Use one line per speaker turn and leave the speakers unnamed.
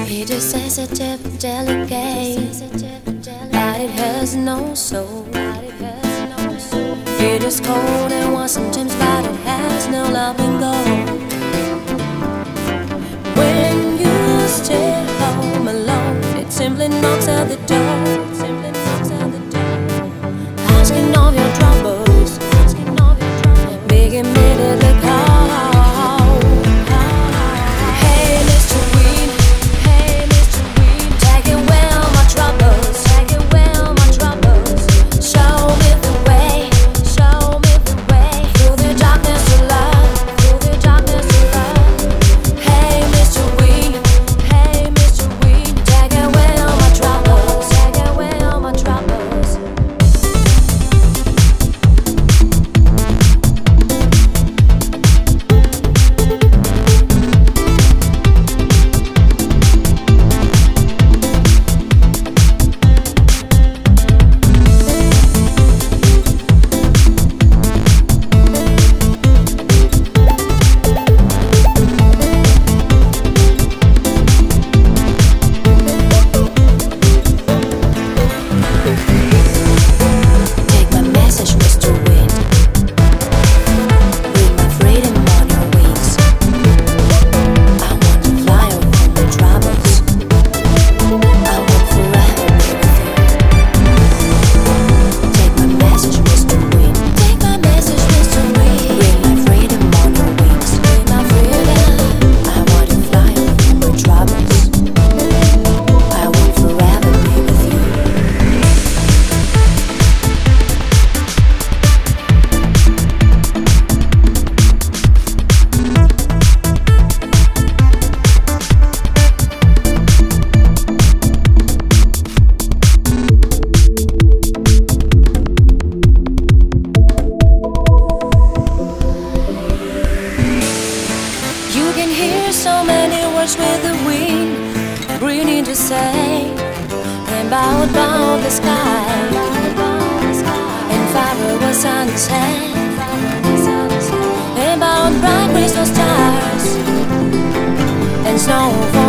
It is sensitive, delicate, but it has no soul. It is cold and warm sometimes, but it has no loving goal. When you stay home alone, it simply knocks at the door, asking of your troubles, begging me to call. So many words with the wind breathing to say, and bound the sky, and fire sunset, and bound bright crystal stars, and snow.